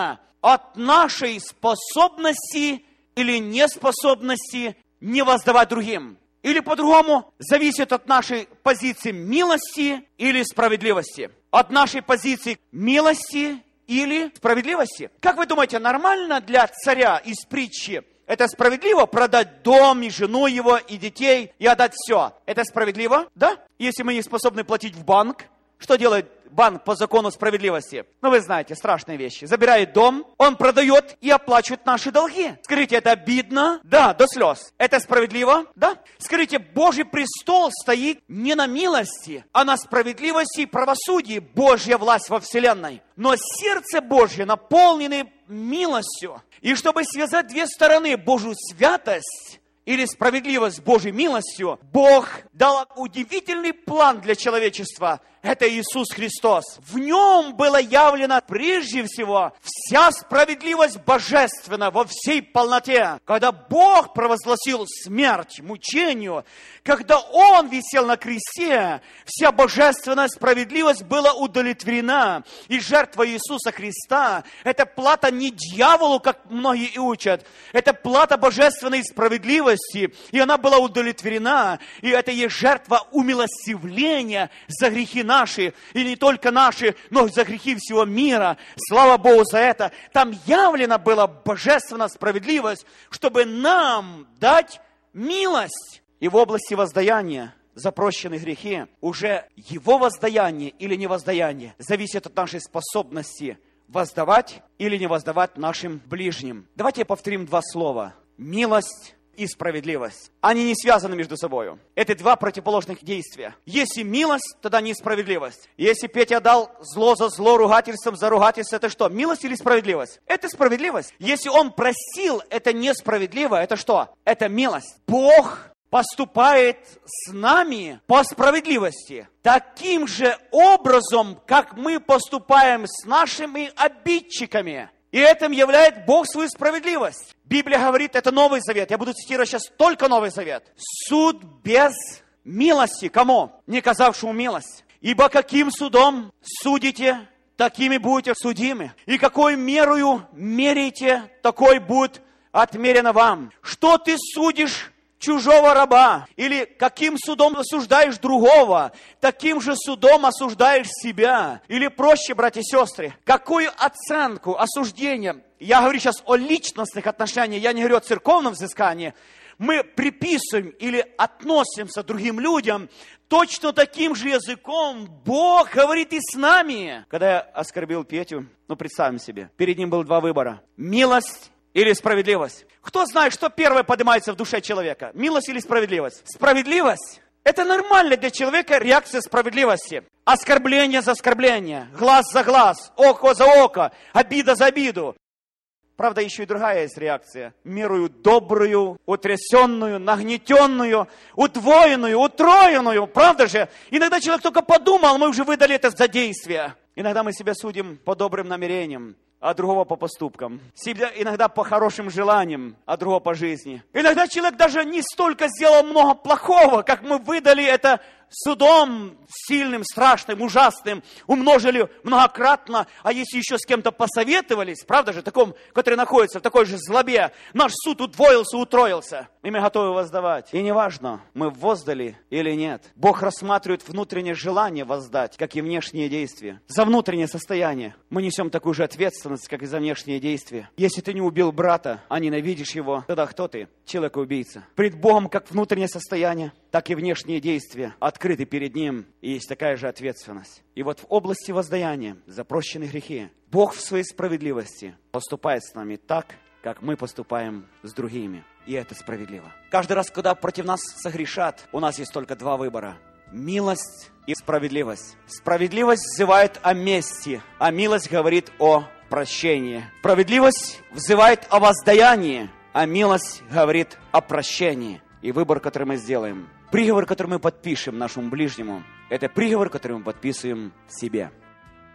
от нашей способности или неспособности не воздавать другим. Или по-другому, зависит от нашей позиции милости или справедливости. От нашей позиции милости или справедливости. Как вы думаете, нормально для царя из притчи? Это справедливо продать дом, и жену его, и детей, и отдать все? Это справедливо? Да? Если мы не способны платить в банк, что делает банк по закону справедливости? Ну, вы знаете, страшные вещи. Забирает дом, он продает и оплачивает наши долги. Скажите, это обидно? Да, до слез. Это справедливо? Да. Скажите, Божий престол стоит не на милости, а на справедливости и правосудии. Божья власть во вселенной. Но сердце Божье наполнено милостью. И чтобы связать две стороны, Божью святость или справедливость с Божьей милостью, Бог дал удивительный план для человечества. Это Иисус Христос. В нем была явлена прежде всего вся справедливость божественная во всей полноте. Когда Бог провозгласил смерть, мучению, когда Он висел на кресте, вся божественная справедливость была удовлетворена. И жертва Иисуса Христа – это плата не дьяволу, как многие и учат. Это плата божественной справедливости. И она была удовлетворена. И это есть жертва умилостивления за грехи наши, и не только наши, но за грехи всего мира. Слава Богу за это. Там явлена была божественная справедливость, чтобы нам дать милость. И в области воздаяния за прощенные грехи уже его воздаяние или невоздаяние зависит от нашей способности воздавать или не воздавать нашим ближним. Давайте повторим два слова. Милость и справедливость. Они не связаны между собой. Это два противоположных действия. Если милость, тогда несправедливость. Если Петя дал зло за зло, ругательством за ругательство, это что? Милость или справедливость? Это справедливость. Если он просил, это несправедливо, это что? Это милость. Бог поступает с нами по справедливости. Таким же образом, как мы поступаем с нашими обидчиками. И этим являет Бог свою справедливость. Библия говорит, это Новый Завет. Я буду цитировать сейчас только Новый Завет. Суд без милости. Кому? Не оказавшему милость. Ибо каким судом судите, такими будете судимы. И какой мерою меряете, такой будет отмерено вам. Что ты судишь чужого раба? Или каким судом осуждаешь другого, таким же судом осуждаешь себя? Или проще, братья и сестры, какую оценку, осуждение, я говорю сейчас о личностных отношениях, я не говорю о церковном взыскании, мы приписываем или относимся к другим людям, точно таким же языком Бог говорит и с нами. Когда я оскорбил Петю, ну представим себе, перед ним было два выбора. Милость или справедливость. Кто знает, что первое поднимается в душе человека? Милость или справедливость? Справедливость. Это нормально для человека реакция справедливости. Оскорбление за оскорбление, глаз за глаз, око за око, обида за обиду. Правда, еще и другая есть реакция. Мерую добрую, утрясенную, нагнетенную, удвоенную, утроенную. Правда же? Иногда человек только подумал, мы уже выдали это за действие. Иногда мы себя судим по добрым намерениям, а другого по поступкам. Себя иногда по хорошим желаниям, а другого по жизни. Иногда человек даже не столько сделал много плохого, как мы выдали это судом сильным, страшным, ужасным, умножили многократно, а если еще с кем-то посоветовались, правда же, таком, который находится в такой же злобе, наш суд удвоился, утроился, и мы готовы воздавать. И неважно, мы воздали или нет, Бог рассматривает внутреннее желание воздать, как и внешние действия. За внутреннее состояние мы несем такую же ответственность, как и за внешние действия. Если ты не убил брата, а ненавидишь его, тогда кто ты? Человек-убийца. Пред Богом как внутреннее состояние, так и внешние действия открыты перед Ним, и есть такая же ответственность. И вот в области воздаяния за прощенные грехи Бог в своей справедливости поступает с нами так, как мы поступаем с другими. И это справедливо. Каждый раз, когда против нас согрешат, у нас есть только два выбора. Милость и справедливость. Справедливость взывает о мести, а милость говорит о прощении. Справедливость взывает о воздаянии, а милость говорит о прощении. И выбор, который мы сделаем, приговор, который мы подпишем нашему ближнему, это приговор, который мы подписываем себе.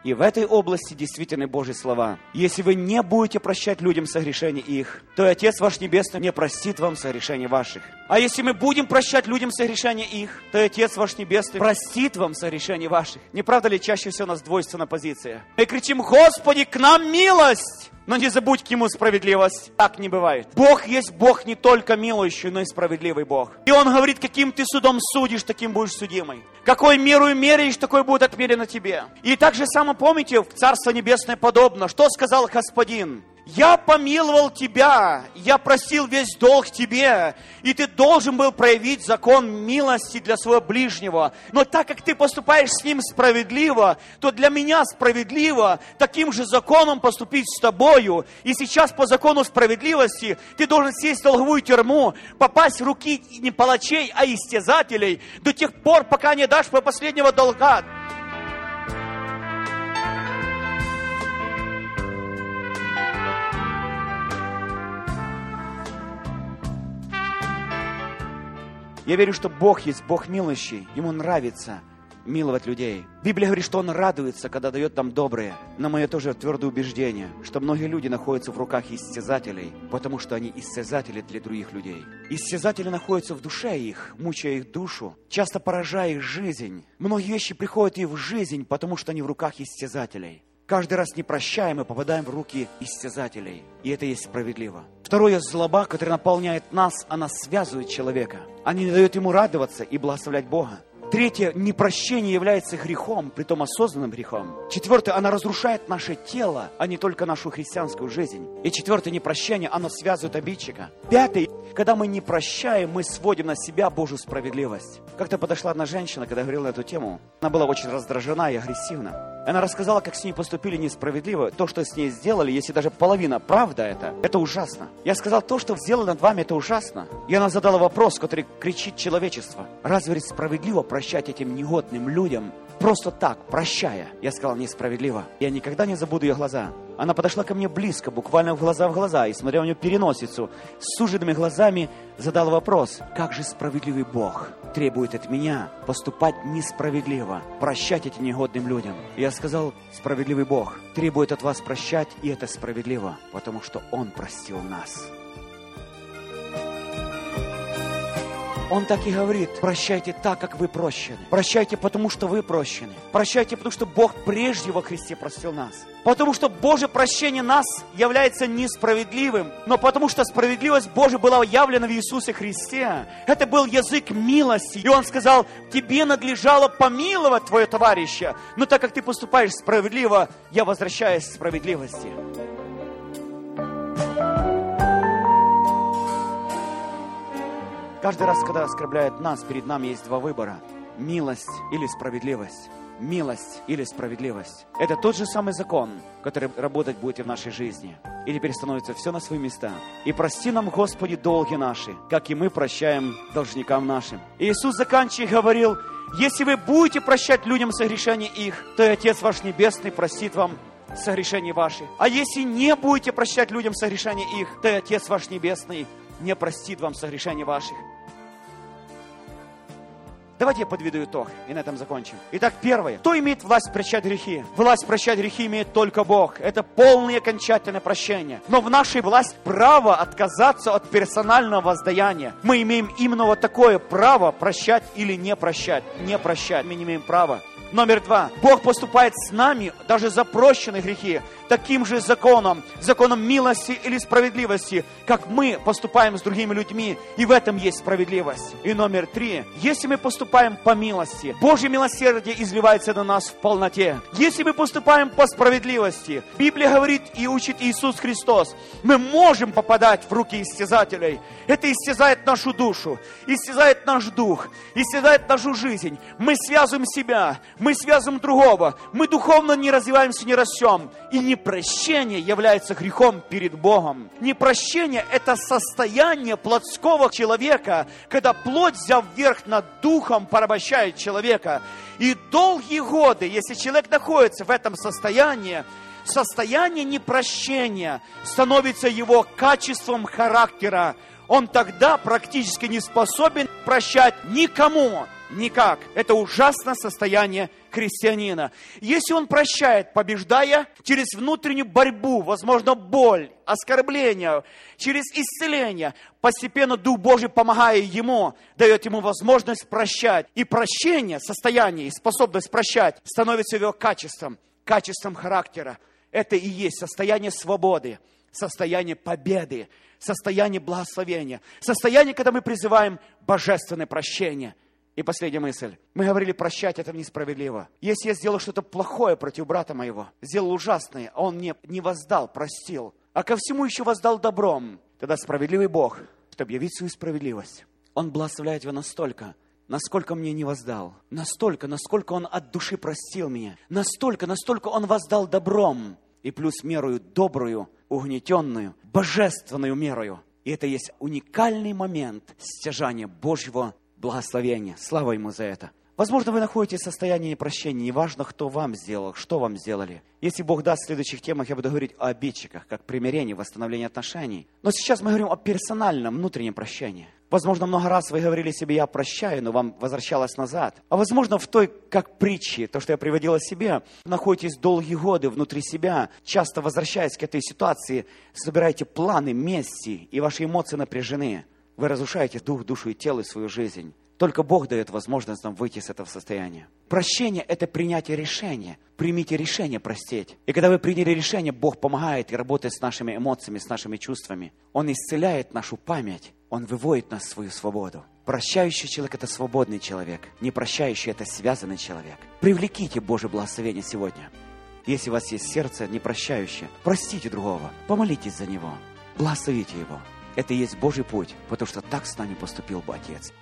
И в этой области действительно Божьи слова. Если вы не будете прощать людям согрешения их, то и Отец ваш Небесный не простит вам согрешений ваших. А если мы будем прощать людям согрешения их, то и Отец ваш Небесный простит вам согрешения ваших. Не правда ли, чаще всего у нас двойственная позиция? Мы кричим: Господи, к нам милость! Но не забудь к Нему справедливость. Так не бывает. Бог есть Бог не только милующий, но и справедливый Бог. И Он говорит, каким ты судом судишь, таким будешь судимый. Какой меру меряешь, такой будет отмерено тебе. И так же само помните, в Царство Небесное подобно. Что сказал Господин? Я помиловал тебя, я просил весь долг тебе, и ты должен был проявить закон милости для своего ближнего. Но так как ты поступаешь с ним справедливо, то для меня справедливо таким же законом поступить с тобою. И сейчас по закону справедливости ты должен сесть в долговую тюрьму, попасть в руки не палачей, а истязателей, до тех пор, пока не дашь по последнего долга. Я верю, что Бог есть Бог милующий. Ему нравится миловать людей. Библия говорит, что Он радуется, когда дает нам доброе. Но мое тоже твердое убеждение, что многие люди находятся в руках истязателей, потому что они истязатели для других людей. Истязатели находятся в душе их, мучая их душу, часто поражая их жизнь. Многие вещи приходят и в жизнь, потому что они в руках истязателей. Каждый раз не прощаем и попадаем в руки истязателей. И это есть справедливо. Второе, злоба, которая наполняет нас, она связывает человека. Она не дает ему радоваться и благословлять Бога. Третье, непрощение является грехом, притом осознанным грехом. Четвертое, она разрушает наше тело, а не только нашу христианскую жизнь. И четвертое, непрощение, оно связывает обидчика. Пятое, когда мы не прощаем, мы сводим на себя Божью справедливость. Как-то подошла одна женщина, когда говорила на эту тему. Она была очень раздражена и агрессивна. Она рассказала, как с ней поступили несправедливо. То, что с ней сделали, если даже половина правда это, это ужасно. Я сказал, то, что сделали над вами, это ужасно. И она задала вопрос, который кричит человечество. Разве справедливо прощать этим негодным людям просто так, прощая? Я сказал, несправедливо. Я никогда не забуду ее глаза. Она подошла ко мне близко, буквально в глаза в глаза, и, смотря у нее переносицу, с суженными глазами задала вопрос: как же справедливый Бог требует от меня поступать несправедливо, прощать этим негодным людям? И я сказал, справедливый Бог требует от вас прощать, и это справедливо, потому что Он простил нас. Он так и говорит: прощайте так, как вы прощены. Прощайте, потому что вы прощены. Прощайте, потому что Бог прежде во Христе простил нас. Потому что Божье прощение нас является несправедливым, но потому что справедливость Божия была явлена в Иисусе Христе. Это был язык милости. И Он сказал, тебе надлежало помиловать твоего товарища, но так как ты поступаешь справедливо, я возвращаюсь к справедливости. Каждый раз, когда оскорбляют нас, перед нами есть два выбора. Милость или справедливость. Милость или справедливость. Это тот же самый закон, который работать будет и в нашей жизни. И теперь становится все на свои места. И прости нам, Господи, долги наши, как и мы прощаем должникам нашим. И Иисус, заканчивая, говорил, если вы будете прощать людям согрешения их, то и Отец ваш Небесный простит вам согрешения ваши. А если не будете прощать людям согрешения их, то и Отец ваш Небесный не простит вам согрешения ваших. Давайте я подведу итог и на этом закончим. Итак, первое. Кто имеет власть прощать грехи? Власть прощать грехи имеет только Бог. Это полное и окончательное прощение. Но в нашей власти право отказаться от персонального воздаяния. Мы имеем именно вот такое право прощать или не прощать. Не прощать. Мы не имеем права. Номер два. Бог поступает с нами, даже за прощенные грехи, таким же законом, законом милости или справедливости, как мы поступаем с другими людьми, и в этом есть справедливость. И номер три. Если мы поступаем по милости, Божье милосердие изливается на нас в полноте. Если мы поступаем по справедливости, Библия говорит и учит Иисус Христос, мы можем попадать в руки истязателей. Это истязает нашу душу, истязает наш дух, истязает нашу жизнь. Мы связываем себя, мы связываем другого, мы духовно не развиваемся, не растем. И непрощение является грехом перед Богом. Непрощение – это состояние плотского человека, когда плоть, взяв верх над духом, порабощает человека. И долгие годы, если человек находится в этом состоянии, состояние непрощения становится его качеством характера. Он тогда практически не способен прощать никому, Никак. Это ужасное состояние христианина. Если он прощает, побеждая через внутреннюю борьбу, возможно, боль, оскорбление, через исцеление, постепенно Дух Божий, помогая ему, дает ему возможность прощать. И прощение, состояние и способность прощать становится его качеством, качеством характера. Это и есть состояние свободы, состояние победы, состояние благословения, состояние, когда мы призываем божественное прощение. И последняя мысль. Мы говорили, прощать это несправедливо. Если я сделал что-то плохое против брата моего, сделал ужасное, а он мне не воздал, простил, а ко всему еще воздал добром, тогда справедливый Бог, чтобы явить свою справедливость, Он благословляет его настолько, насколько мне не воздал, настолько, насколько Он от души простил меня, настолько, настолько Он воздал добром, и плюс мерою добрую, угнетенную, божественную мерою. И это есть уникальный момент стяжания Божьего благословения. Слава Ему за это. Возможно, вы находитесь в состоянии непрощения. Неважно, кто вам сделал, что вам сделали. Если Бог даст, в следующих темах я буду говорить о обидчиках, как примирении, восстановлении отношений. Но сейчас мы говорим о персональном, внутреннем прощении. Возможно, много раз вы говорили себе, я прощаю, но вам возвращалось назад. А возможно, в той, как притче, то, что я приводила себе, находитесь долгие годы внутри себя, часто возвращаясь к этой ситуации, собираете планы мести, и ваши эмоции напряжены. Вы разрушаете дух, душу и тело, и свою жизнь. Только Бог дает возможность нам выйти из этого состояния. Прощение – это принятие решения. Примите решение простить. И когда вы приняли решение, Бог помогает и работает с нашими эмоциями, с нашими чувствами. Он исцеляет нашу память. Он выводит нас в свою свободу. Прощающий человек – это свободный человек. Непрощающий – это связанный человек. Привлеките Божье благословение сегодня. Если у вас есть сердце непрощающее, простите другого, помолитесь за него, благословите его. Это и есть Божий путь, потому что так с нами поступил бы Отец.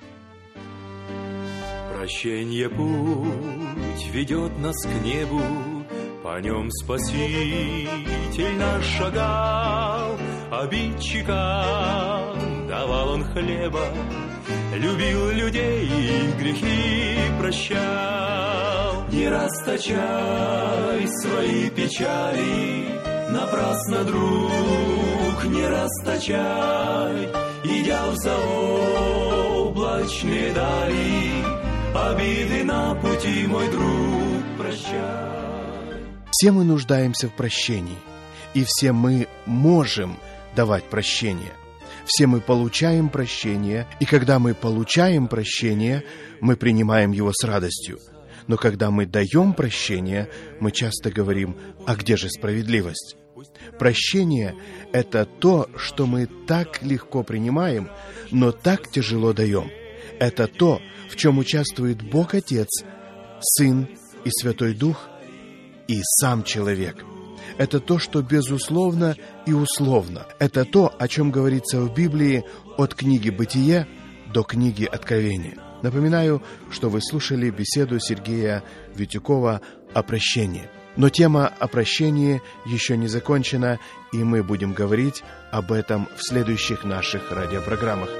Прощенье путь ведет нас к небу, по нем Спаситель наш шагал, обидчикам давал Он хлеба, любил людей и грехи прощал. Не расточай свои печали, напрасно, друг, не расточай, идя в заоблачные дали, обиды на пути, мой друг, прощай. Все мы нуждаемся в прощении, и все мы можем давать прощение. Все мы получаем прощение, и когда мы получаем прощение, мы принимаем его с радостью. Но когда мы даем прощение, мы часто говорим, а где же справедливость? Прощение – это то, что мы так легко принимаем, но так тяжело даем. Это то, в чем участвует Бог Отец, Сын и Святой Дух, и сам человек. Это то, что безусловно и условно. Это то, о чем говорится в Библии от книги «Бытие» до книги «Откровения». Напоминаю, что вы слушали беседу Сергея Витюкова о прощении. Но тема о прощении еще не закончена, и мы будем говорить об этом в следующих наших радиопрограммах.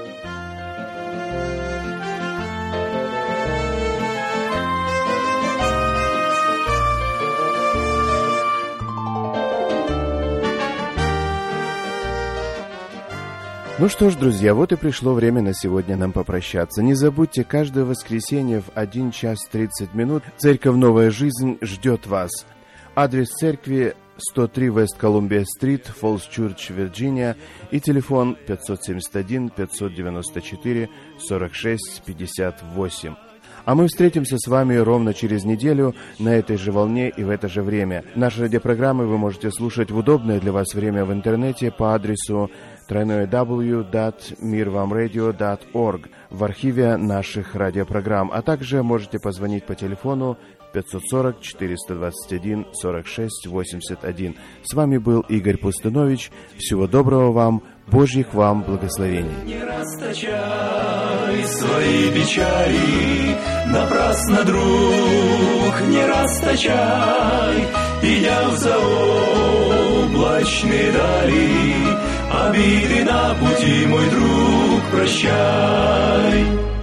Ну что ж, друзья, вот и пришло время на сегодня нам попрощаться. Не забудьте, каждое воскресенье в один час тридцать минут Церковь «Новая жизнь» ждет вас. Адрес церкви сто три Вест Колумбия-стрит, Фоллс Чурч, Вирджиния, и телефон пятьсот семьдесят один пятьсот девяносто четыре сорок шесть пятьдесят восемь. А мы встретимся с вами ровно через неделю на этой же волне и в это же время. Наши радиопрограммы вы можете слушать в удобное для вас время в интернете по адресу дабл ю дабл ю дабл ю точка мир вам радио точка орг в архиве наших радиопрограмм, а также можете позвонить по телефону пятьсот сорок четыреста двадцать один сорок шесть восемьдесят один. С вами был Игорь Пустынович. Всего доброго вам, Божьих вам благословений. Не расточай свои печали, напрасно, друг, не расточай, идя в заоблачные дали, обиды на пути, мой друг, прощай.